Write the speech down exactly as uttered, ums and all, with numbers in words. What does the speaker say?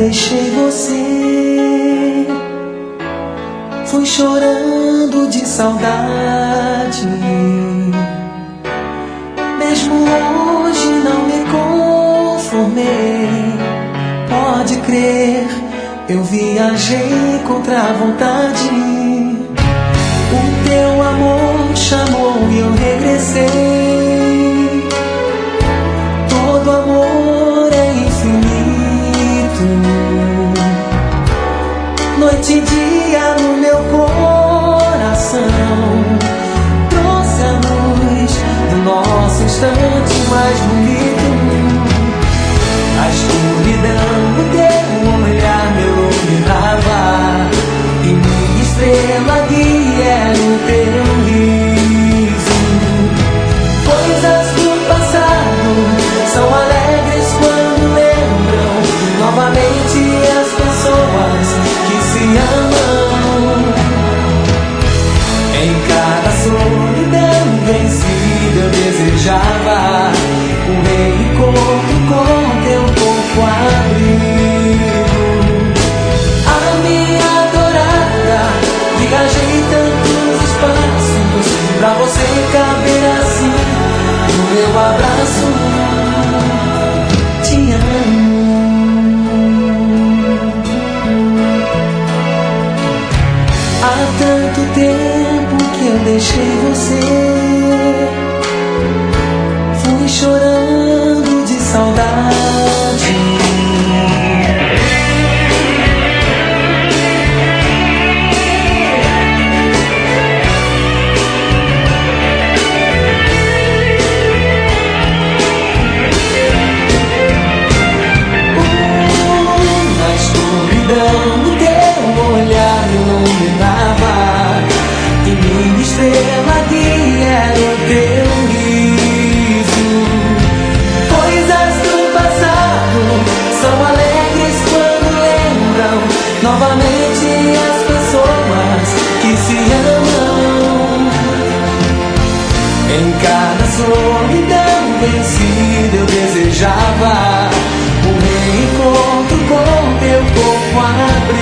deixei você, fui chorando de saudade. Mesmo hoje não me conformei. Pode crer, eu viajei contra a vontade. O teu amor chamou e eu regressei. Todo amor é infinito. Noite e dia no meu coração, trouxe a luz do nosso instante mais bonito. A escuridão do teu olhar me iluminava, e minha estrela guia era o teu riso. Coisas do passado são alegres quando lembram novamente as pessoas que se amam. Em cada solidão vencida eu desejava um reencontro com teu corpo abrigo. A minha adorada, viajei tantos espaços pra você caber assim no meu abraço. Te amo. Há tanto tempo que eu deixei você, fui chorando de saudade. O teu olhar me iluminava, e minha estrela guia era o teu riso. Coisas do passado são alegres quando lembram novamente as pessoas que se amam. Em cada solidão vencida eu desejava um reencontro com teu corpo aberto.